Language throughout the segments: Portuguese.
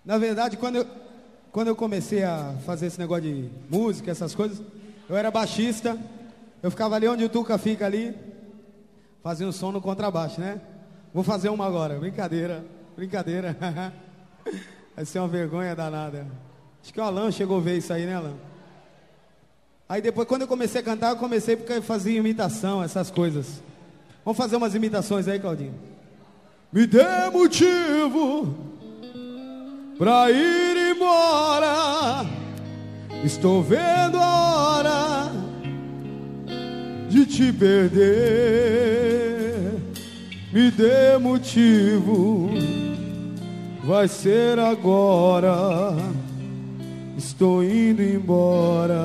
Na verdade, quando eu comecei a fazer esse negócio de música, essas coisas, eu era baixista. Eu ficava ali onde o Tuca fica ali, fazia um som no contrabaixo, né? Vou fazer uma agora, brincadeira, brincadeira. Vai ser uma vergonha danada. Acho que o Alan chegou a ver isso aí, né, Alan? Aí depois, quando eu comecei a cantar, eu comecei porque eu fazia imitação, essas coisas. Vamos fazer umas imitações aí, Claudinho? Me dê motivo pra ir embora. Estou vendo a hora de te perder. Me dê motivo, vai ser agora. Estou indo embora.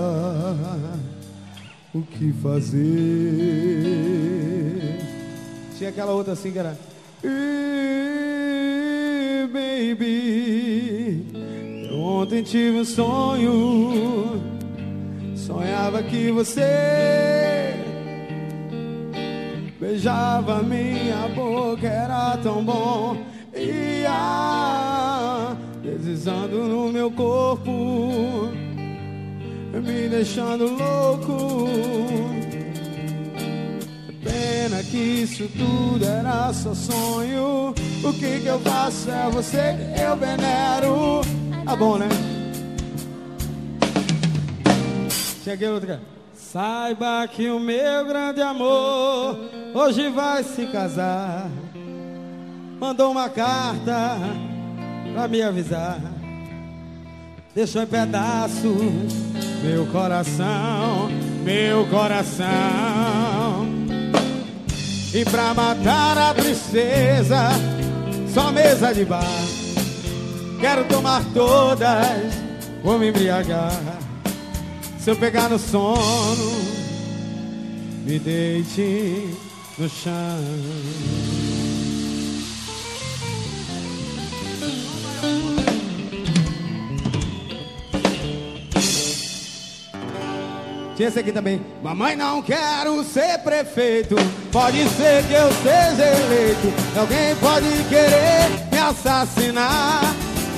O que fazer? Tinha aquela outra assim que era baby, eu ontem tive um sonho. Sonhava que você beijava minha boca, era tão bom. Ia deslizando no meu corpo, me deixando louco. Pena que isso tudo era só sonho. O que eu faço é você que eu venero. Tá bom, né? Cheguei outra. Saiba que o meu grande amor hoje vai se casar. Mandou uma carta pra me avisar. Deixou em pedaços meu coração, meu coração. E pra matar a tristeza, só mesa de bar. Quero tomar todas, vou me embriagar. Se eu pegar no sono, me deite no chão. Tinha esse aqui também. Mamãe, não quero ser prefeito. Pode ser que eu seja eleito. Alguém pode querer me assassinar.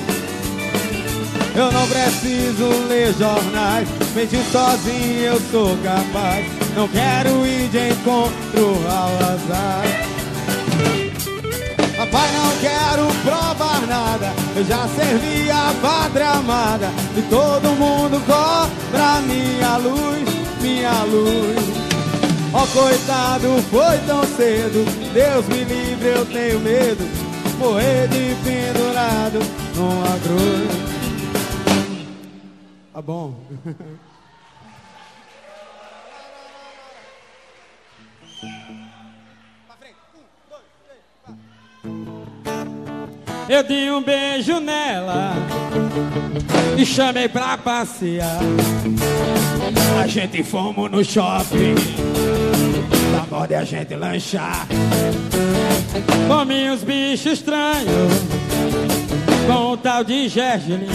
Eu não preciso ler jornais. Mentir sozinho eu sou capaz. Não quero ir de encontro ao azar. Papai, não quero provar nada. Eu já servi a pátria amada. E todo mundo cobra minha luz, minha luz. Ó, coitado, foi tão cedo. Deus me livre, eu tenho medo. Morrer de pendurado numa cruz. Tá bom. Eu dei um beijo nela e chamei pra passear. A gente fomos no shopping pra moda a gente lanchar. Comi uns bichos estranhos com o tal de gergelim.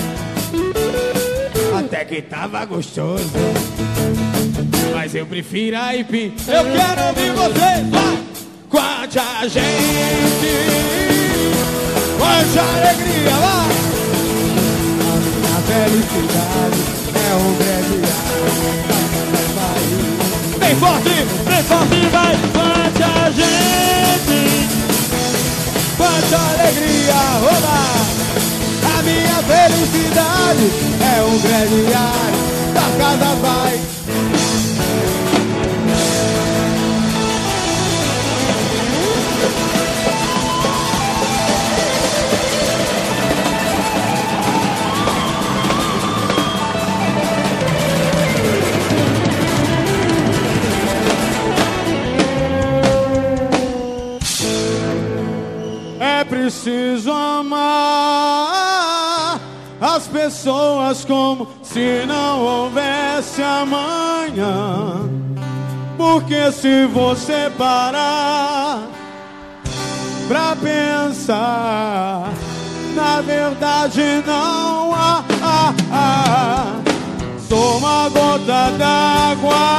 Até que tava gostoso, mas eu prefiro aipim. Eu quero ouvir vocês, vai! Quanta gente, quanta alegria, vai! A felicidade é um grande. Bem forte, vai! Quanta gente, quanta alegria, olá! A minha felicidade é um grande ar da casa vai. É preciso amar as pessoas como se não houvesse amanhã. Porque se você parar pra pensar, na verdade não há. Sou uma gota d'água,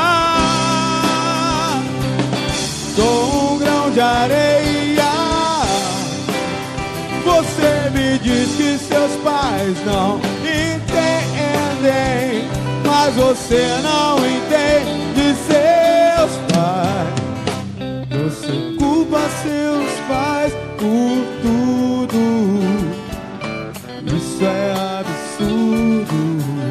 sou um grão de areia. Você me diz que seus pais pais não entendem, mas você não entende seus pais. Você culpa seus pais por tudo. Isso é absurdo.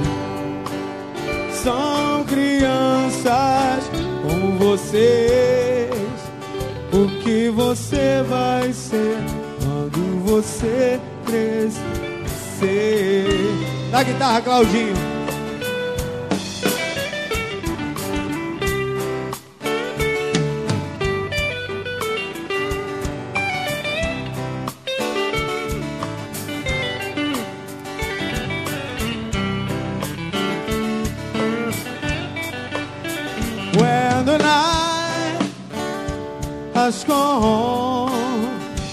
São crianças como vocês. O que você vai ser quando você crescer? Da guitarra, Claudinho. When the night has gone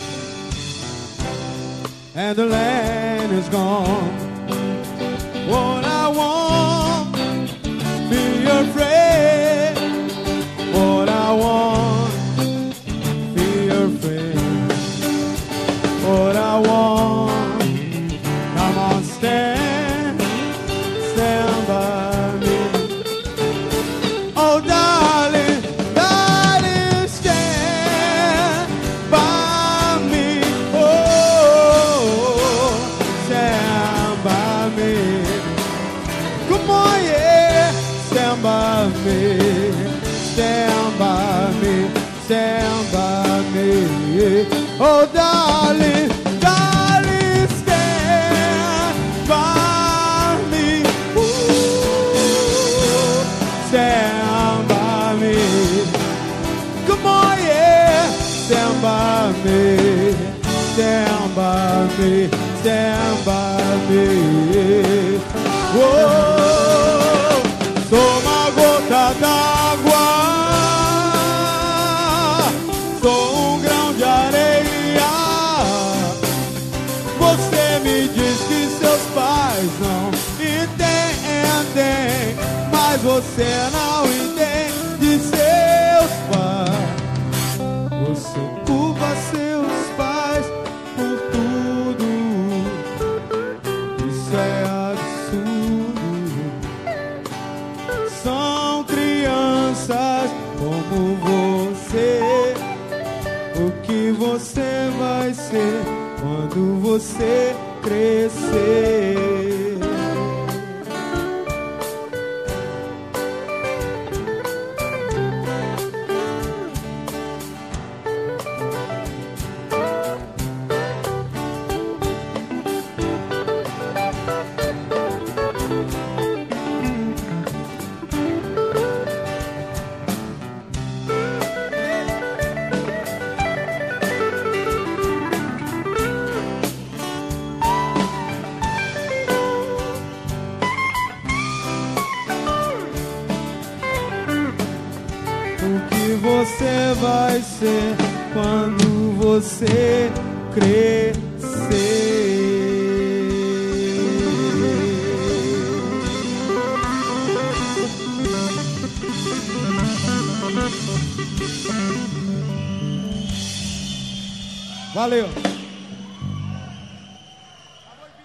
and the land is gone, what I want, be your friend. What I want, be your friend. What I want, come on, stand by me. Oh, darling, darling, stand by me. Oh, stand by me. Come on, yeah, stand by me. Stand by me, stand by me. Oh, darling, darling, stand by me. Ooh, stand by me. Come on, yeah, stand by me. Stand by me, stand by me. Oh, sou uma gota d'água, sou grão de areia. Você me diz que seus pais não entendem, mas você não entende seus pais. Você culpa seus pais por tudo. Isso é absurdo. São crianças como você. O que você vai ser quando você crescer? O que você vai ser quando você crescer? Valeu!